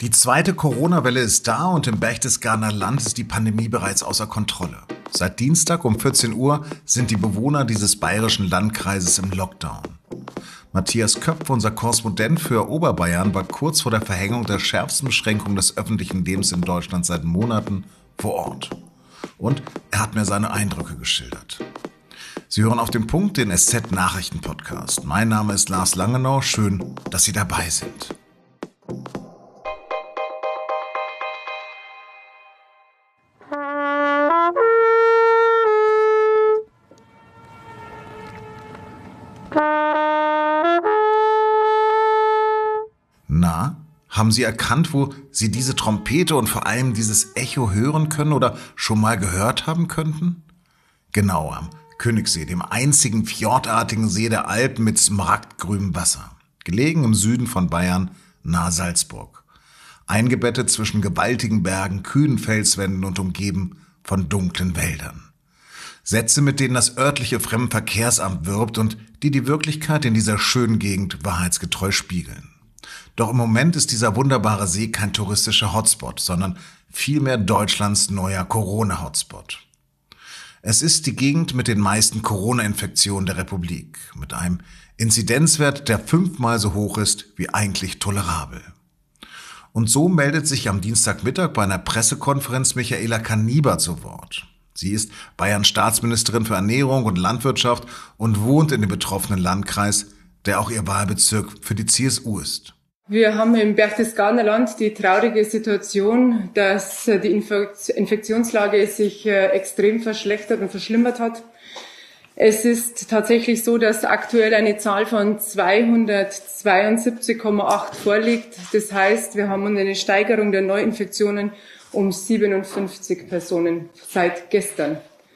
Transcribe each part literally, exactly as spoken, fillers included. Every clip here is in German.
Die zweite Corona-Welle ist da und im Berchtesgadener Land ist die Pandemie bereits außer Kontrolle. Seit Dienstag um vierzehn Uhr sind die Bewohner dieses bayerischen Landkreises im Lockdown. Matthias Köpf, unser Korrespondent für Oberbayern, war kurz vor der Verhängung der schärfsten Beschränkung des öffentlichen Lebens in Deutschland seit Monaten vor Ort. Und er hat mir seine Eindrücke geschildert. Sie hören auf den Punkt den S Z-Nachrichten-Podcast. Mein Name ist Lars Langenau. Schön, dass Sie dabei sind. Na, haben Sie erkannt, wo Sie diese Trompete und vor allem dieses Echo hören können oder schon mal gehört haben könnten? Genau, am Königssee, dem einzigen fjordartigen See der Alpen mit smaragdgrünem Wasser. Gelegen im Süden von Bayern, nahe Salzburg. Eingebettet zwischen gewaltigen Bergen, kühnen Felswänden und umgeben von dunklen Wäldern. Sätze, mit denen das örtliche Fremdenverkehrsamt wirbt und die die Wirklichkeit in dieser schönen Gegend wahrheitsgetreu spiegeln. Doch im Moment ist dieser wunderbare See kein touristischer Hotspot, sondern vielmehr Deutschlands neuer Corona-Hotspot. Es ist die Gegend mit den meisten Corona-Infektionen der Republik, mit einem Inzidenzwert, der fünfmal so hoch ist wie eigentlich tolerabel. Und so meldet sich am Dienstagmittag bei einer Pressekonferenz Michaela Kaniber zu Wort. Sie ist Bayerns Staatsministerin für Ernährung und Landwirtschaft und wohnt in dem betroffenen Landkreis, der auch ihr Wahlbezirk für die C S U ist. Wir haben im Berchtesgadener Land die traurige Situation, dass die Infektionslage sich extrem verschlechtert und verschlimmert hat. Es ist tatsächlich so, dass aktuell eine Zahl von zweihundertzweiundsiebzig Komma acht vorliegt. Das heißt, wir haben eine Steigerung der Neuinfektionen um siebenundfünfzig Personen seit gestern.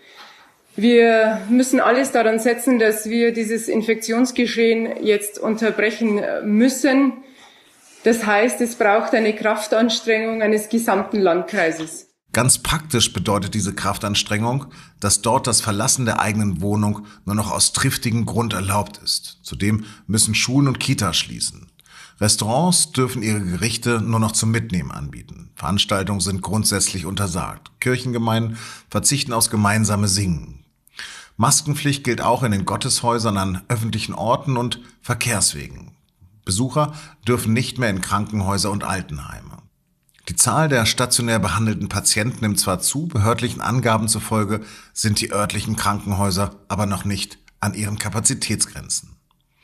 Wir müssen alles daran setzen, dass wir dieses Infektionsgeschehen jetzt unterbrechen müssen. Das heißt, es braucht eine Kraftanstrengung eines gesamten Landkreises. Ganz praktisch bedeutet diese Kraftanstrengung, dass dort das Verlassen der eigenen Wohnung nur noch aus triftigem Grund erlaubt ist. Zudem müssen Schulen und Kitas schließen. Restaurants dürfen ihre Gerichte nur noch zum Mitnehmen anbieten. Veranstaltungen sind grundsätzlich untersagt. Kirchengemeinden verzichten aufs gemeinsame Singen. Maskenpflicht gilt auch in den Gotteshäusern an öffentlichen Orten und Verkehrswegen. Besucher dürfen nicht mehr in Krankenhäuser und Altenheime. Die Zahl der stationär behandelten Patienten nimmt zwar zu, behördlichen Angaben zufolge sind die örtlichen Krankenhäuser aber noch nicht an ihren Kapazitätsgrenzen.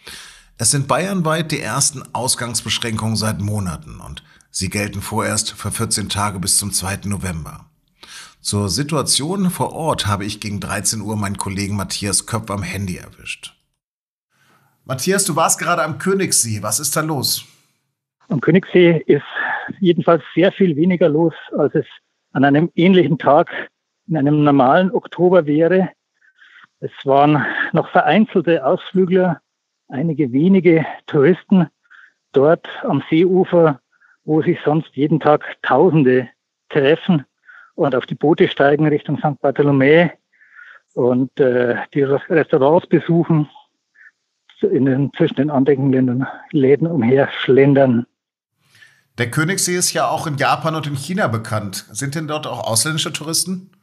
Es sind bayernweit die ersten Ausgangsbeschränkungen seit Monaten und sie gelten vorerst für vierzehn Tage bis zum zweiten November. Zur Situation vor Ort habe ich gegen dreizehn Uhr meinen Kollegen Matthias Köpf am Handy erwischt. Matthias, du warst gerade am Königssee. Was ist da los? Am Königssee ist jedenfalls sehr viel weniger los, als es an einem ähnlichen Tag in einem normalen Oktober wäre. Es waren noch vereinzelte Ausflügler, einige wenige Touristen dort am Seeufer, wo sich sonst jeden Tag Tausende treffen und auf die Boote steigen Richtung Sankt Bartholomäu und äh, die Restaurants besuchen, in den, zwischen den anliegenden Läden umherschlendern. Der Königssee ist ja auch in Japan und in China bekannt. Sind denn dort auch ausländische Touristen?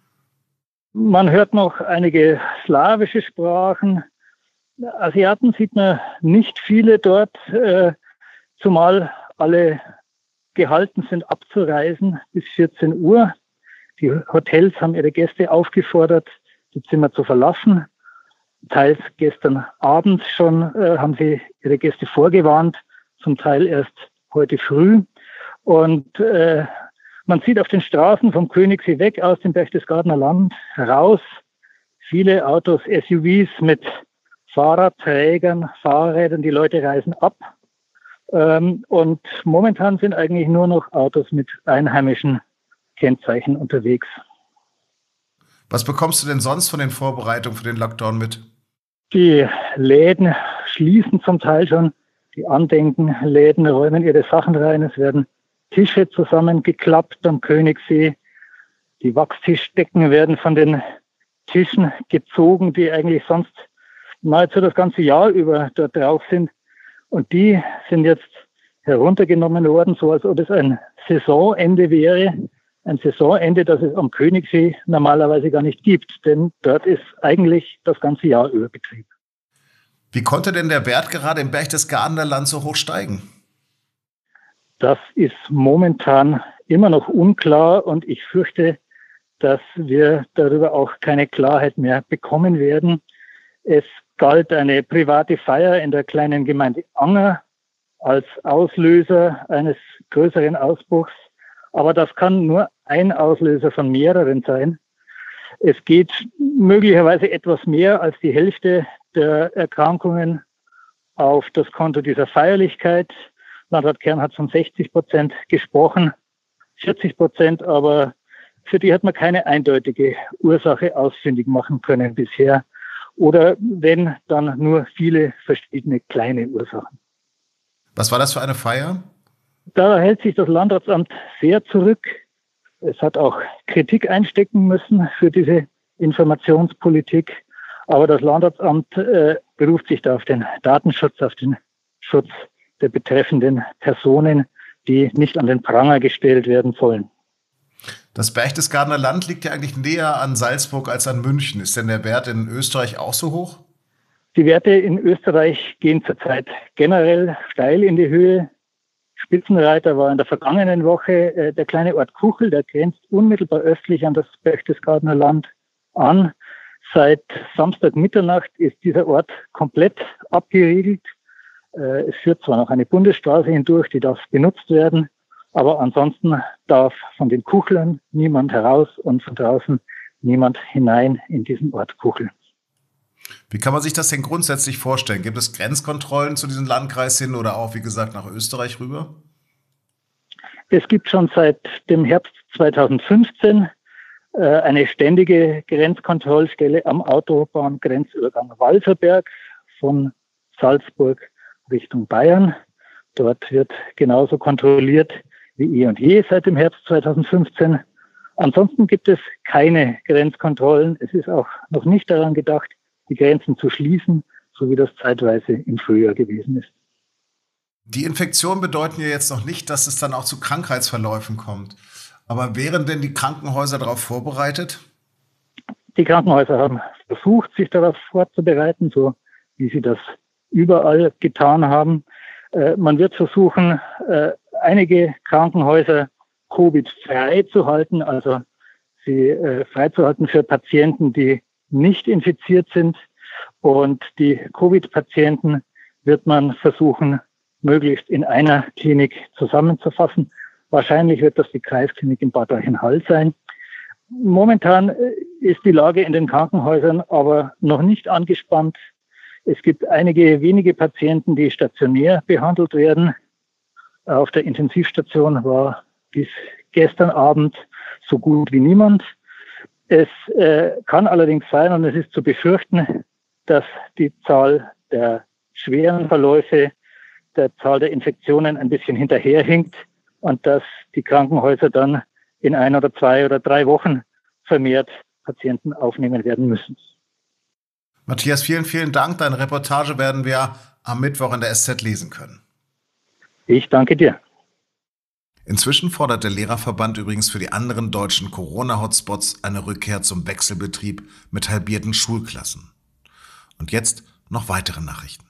Man hört noch einige slawische Sprachen. Asiaten sieht man nicht viele dort, äh, zumal alle gehalten sind abzureisen bis vierzehn Uhr. Die Hotels haben ihre Gäste aufgefordert, die Zimmer zu verlassen. Teils gestern Abend schon äh, haben sie ihre Gäste vorgewarnt, zum Teil erst heute früh. Und äh, man sieht auf den Straßen vom Königssee weg aus dem Berchtesgadener Land raus viele Autos, S U Vs mit Fahrradträgern, Fahrrädern. Die Leute reisen ab. Ähm, und momentan sind eigentlich nur noch Autos mit einheimischen Kennzeichen unterwegs. Was bekommst du denn sonst von den Vorbereitungen für den Lockdown mit? Die Läden schließen zum Teil schon. Die Andenkenläden räumen ihre Sachen rein. Es werden Tische zusammengeklappt am Königssee. Die Wachstischdecken werden von den Tischen gezogen, die eigentlich sonst nahezu das ganze Jahr über dort drauf sind. Und die sind jetzt heruntergenommen worden, so als ob es ein Saisonende wäre. Ein Saisonende, das es am Königssee normalerweise gar nicht gibt, denn dort ist eigentlich das ganze Jahr über Betrieb. Wie konnte denn der Wert gerade im Berchtesgadener Land so hoch steigen? Das ist momentan immer noch unklar und ich fürchte, dass wir darüber auch keine Klarheit mehr bekommen werden. Es galt eine private Feier in der kleinen Gemeinde Anger als Auslöser eines größeren Ausbruchs. Aber das kann nur ein Auslöser von mehreren sein. Es geht möglicherweise etwas mehr als die Hälfte der Erkrankungen auf das Konto dieser Feierlichkeit. Landrat Kern hat von sechzig Prozent gesprochen, vierzig Prozent, aber für die hat man keine eindeutige Ursache ausfindig machen können bisher. Oder wenn, dann nur viele verschiedene kleine Ursachen. Was war das für eine Feier? Da hält sich das Landratsamt sehr zurück. Es hat auch Kritik einstecken müssen für diese Informationspolitik. Aber das Landratsamt äh, beruft sich da auf den Datenschutz, auf den Schutz der betreffenden Personen, die nicht an den Pranger gestellt werden sollen. Das Berchtesgadener Land liegt ja eigentlich näher an Salzburg als an München. Ist denn der Wert in Österreich auch so hoch? Die Werte in Österreich gehen zurzeit generell steil in die Höhe. Spitzenreiter war in der vergangenen Woche äh, der kleine Ort Kuchel, der grenzt unmittelbar östlich an das Berchtesgadener Land an. Seit Samstag Mitternacht ist dieser Ort komplett abgeriegelt. Äh, es führt zwar noch eine Bundesstraße hindurch, die darf benutzt werden, aber ansonsten darf von den Kuchlern niemand heraus und von draußen niemand hinein in diesen Ort Kuchel. Wie kann man sich das denn grundsätzlich vorstellen? Gibt es Grenzkontrollen zu diesem Landkreis hin oder auch, wie gesagt, nach Österreich rüber? Es gibt schon seit dem Herbst zweitausendfünfzehn äh, eine ständige Grenzkontrollstelle am Autobahngrenzübergang Walserberg von Salzburg Richtung Bayern. Dort wird genauso kontrolliert wie eh und je seit dem Herbst zweitausendfünfzehn. Ansonsten gibt es keine Grenzkontrollen. Es ist auch noch nicht daran gedacht, die Grenzen zu schließen, so wie das zeitweise im Frühjahr gewesen ist. Die Infektionen bedeuten ja jetzt noch nicht, dass es dann auch zu Krankheitsverläufen kommt. Aber wären denn die Krankenhäuser darauf vorbereitet? Die Krankenhäuser haben versucht, sich darauf vorzubereiten, so wie sie das überall getan haben. Äh, man wird versuchen, äh, einige Krankenhäuser Covid-frei zu halten, also sie äh, freizuhalten für Patienten, die nicht infiziert sind. Und die Covid-Patienten wird man versuchen, möglichst in einer Klinik zusammenzufassen. Wahrscheinlich wird das die Kreisklinik in Bad Reichenhall sein. Momentan ist die Lage in den Krankenhäusern aber noch nicht angespannt. Es gibt einige wenige Patienten, die stationär behandelt werden. Auf der Intensivstation war bis gestern Abend so gut wie niemand. Es äh, kann allerdings sein, und es ist zu befürchten, dass die Zahl der schweren Verläufe, der Zahl der Infektionen ein bisschen hinterherhinkt und dass die Krankenhäuser dann in ein oder zwei oder drei Wochen vermehrt Patienten aufnehmen werden müssen. Matthias, vielen, vielen Dank. Deine Reportage werden wir am Mittwoch in der S Z lesen können. Ich danke dir. Inzwischen fordert der Lehrerverband übrigens für die anderen deutschen Corona-Hotspots eine Rückkehr zum Wechselbetrieb mit halbierten Schulklassen. Und jetzt noch weitere Nachrichten.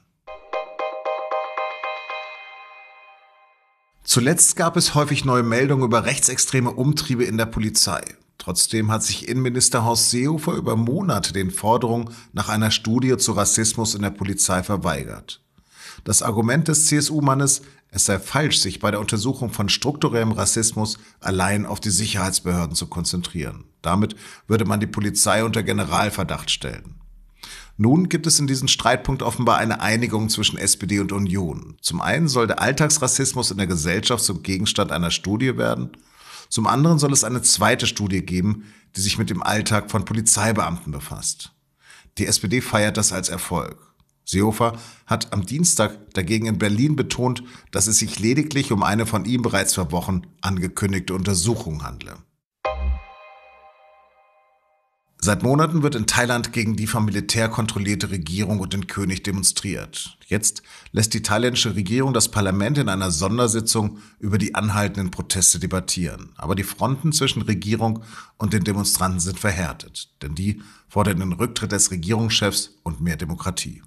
Zuletzt gab es häufig neue Meldungen über rechtsextreme Umtriebe in der Polizei. Trotzdem hat sich Innenminister Horst Seehofer über Monate den Forderungen nach einer Studie zu Rassismus in der Polizei verweigert. Das Argument des C S U-Mannes, es sei falsch, sich bei der Untersuchung von strukturellem Rassismus allein auf die Sicherheitsbehörden zu konzentrieren. Damit würde man die Polizei unter Generalverdacht stellen. Nun gibt es in diesem Streitpunkt offenbar eine Einigung zwischen S P D und Union. Zum einen soll der Alltagsrassismus in der Gesellschaft zum Gegenstand einer Studie werden. Zum anderen soll es eine zweite Studie geben, die sich mit dem Alltag von Polizeibeamten befasst. Die S P D feiert das als Erfolg. Seehofer hat am Dienstag dagegen in Berlin betont, dass es sich lediglich um eine von ihm bereits vor Wochen angekündigte Untersuchung handle. Seit Monaten wird in Thailand gegen die vom Militär kontrollierte Regierung und den König demonstriert. Jetzt lässt die thailändische Regierung das Parlament in einer Sondersitzung über die anhaltenden Proteste debattieren. Aber die Fronten zwischen Regierung und den Demonstranten sind verhärtet, denn die fordern den Rücktritt des Regierungschefs und mehr Demokratie.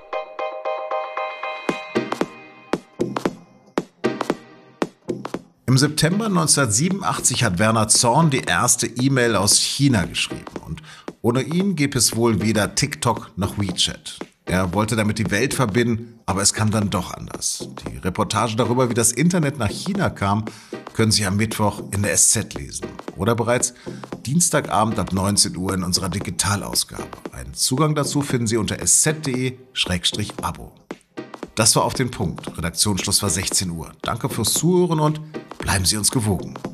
Im September neunzehnhundertsiebenundachtzig hat Werner Zorn die erste E-Mail aus China geschrieben und ohne ihn gäbe es wohl weder TikTok noch WeChat. Er wollte damit die Welt verbinden, aber es kam dann doch anders. Die Reportage darüber, wie das Internet nach China kam, können Sie am Mittwoch in der S Z lesen oder bereits Dienstagabend ab neunzehn Uhr in unserer Digitalausgabe. Einen Zugang dazu finden Sie unter s z punkt d e Schrägstrich abo. Das war Auf den Punkt. Redaktionsschluss war sechzehn Uhr. Danke fürs Zuhören und bleiben Sie uns gewogen.